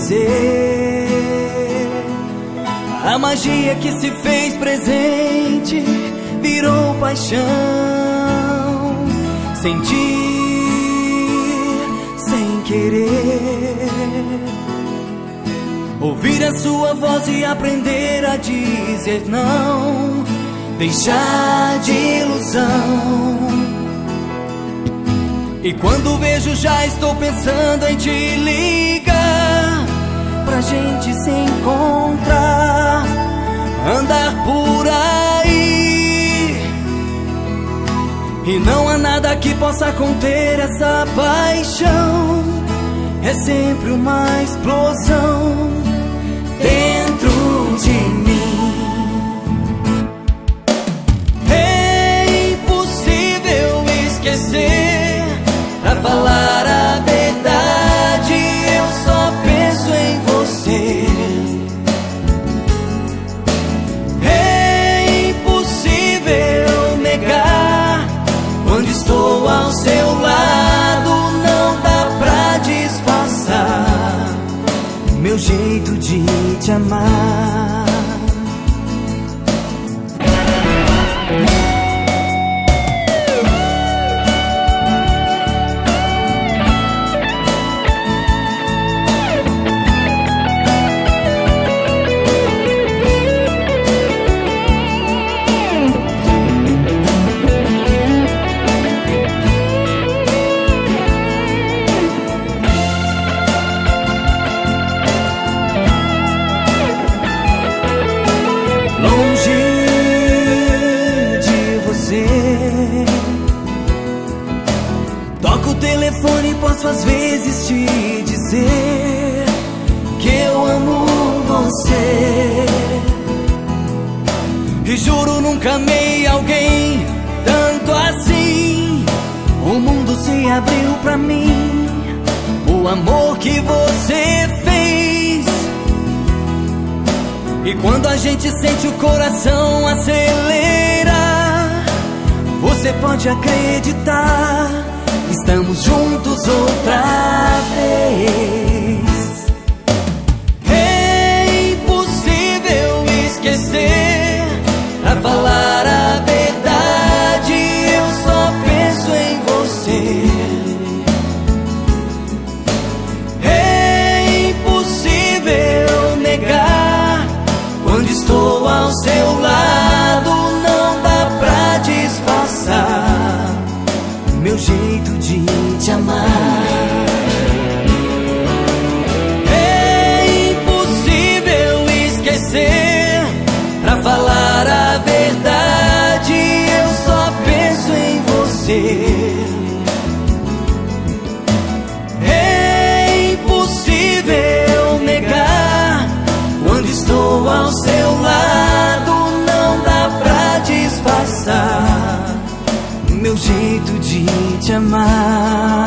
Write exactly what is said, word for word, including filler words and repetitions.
dizer. A magia que se fez presente virou paixão. Sentir sem querer, ouvir a sua voz e aprender a dizer não. Deixar de ilusão. E quando vejo já estou pensando em te ligar, pra gente se encontrar, andar por aí. E não há nada que possa conter essa paixão. É sempre uma explosão dentro de mim. É impossível esquecer. Pra falar a verdade, eu só penso em você. É impossível negar. Quando estou ao seu lado, não dá pra disfarçar meu jeito de te amar. Toco o telefone e posso às vezes te dizer que eu amo você. E juro nunca amei alguém tanto assim. O mundo se abriu pra mim, o amor que você fez. E quando a gente sente o coração acelerar, você pode acreditar, estamos juntos outra vez. É impossível esquecer. Pra falar a verdade, eu só penso em você. É impossível negar. Quando estou ao seu lado, não dá pra disfarçar meu jeito de te amar. É impossível esquecer. Pra falar a verdade, eu só penso em você. É impossível negar. Quando estou ao seu lado, não dá pra disfarçar meu jeito de te amar.